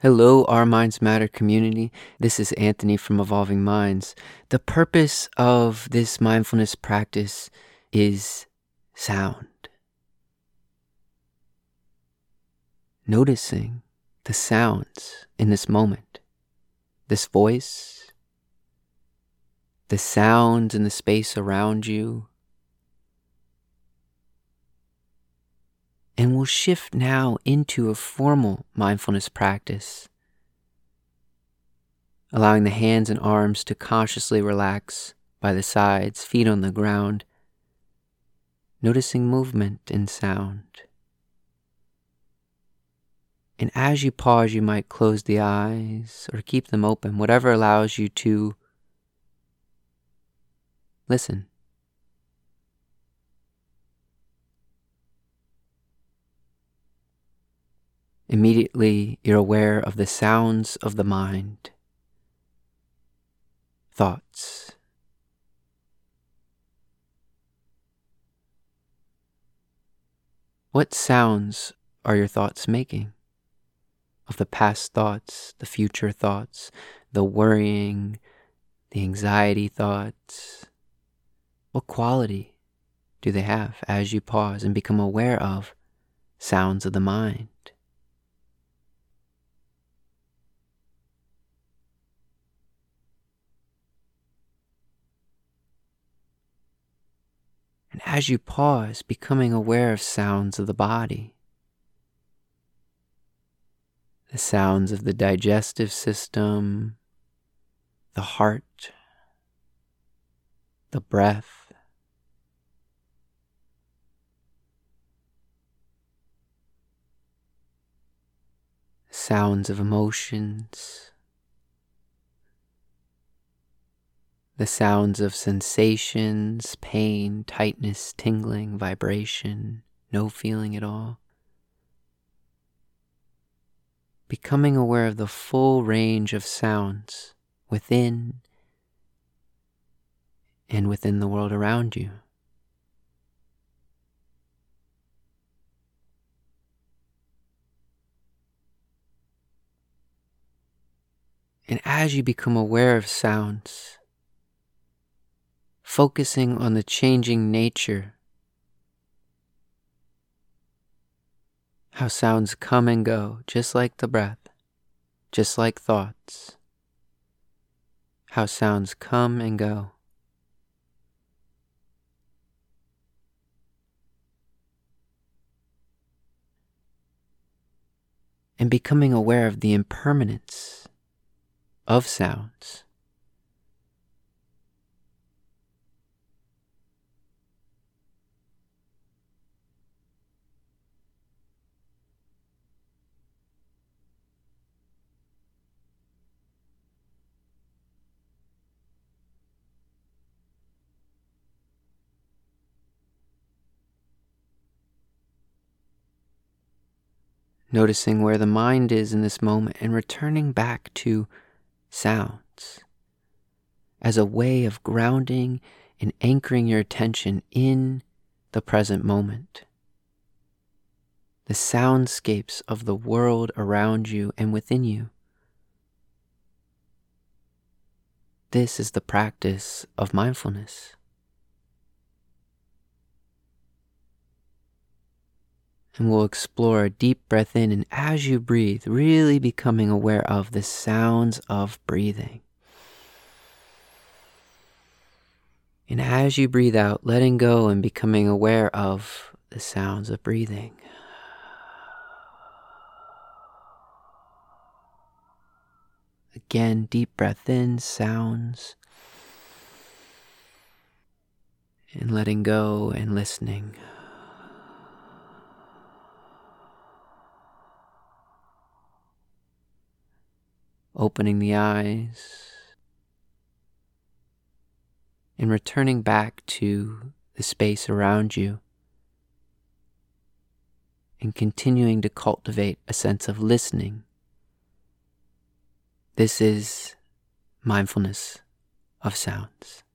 Hello, Our Minds Matter community. This is Anthony from Evolving Minds. The purpose of this mindfulness practice is sound. Noticing the sounds in this moment, this voice, the sounds in the space around you. And we'll shift now into a formal mindfulness practice, allowing the hands and arms to consciously relax by the sides, feet on the ground, noticing movement and sound. And as you pause, you might close the eyes or keep them open, whatever allows you to listen. Immediately, you're aware of the sounds of the mind, thoughts. What sounds are your thoughts making? Of the past thoughts, the future thoughts, the worrying, the anxiety thoughts. What quality do they have as you pause and become aware of sounds of the mind? And as you pause, becoming aware of sounds of the body, the sounds of the digestive system, the heart, the breath, sounds of emotions, the sounds of sensations, pain, tightness, tingling, vibration, no feeling at all. Becoming aware of the full range of sounds within and within the world around you. And as you become aware of sounds, focusing on the changing nature, how sounds come and go, just like the breath, just like thoughts, how sounds come and go. And becoming aware of the impermanence of sounds. Noticing where the mind is in this moment and returning back to sounds as a way of grounding and anchoring your attention in the present moment. The soundscapes of the world around you and within you. This is the practice of mindfulness. And we'll explore a deep breath in, and as you breathe, really becoming aware of the sounds of breathing. And as you breathe out, letting go and becoming aware of the sounds of breathing. Again, deep breath in, sounds. And letting go and listening. Opening the eyes. And returning back to the space around you. And continuing to cultivate a sense of listening. This is mindfulness of sounds.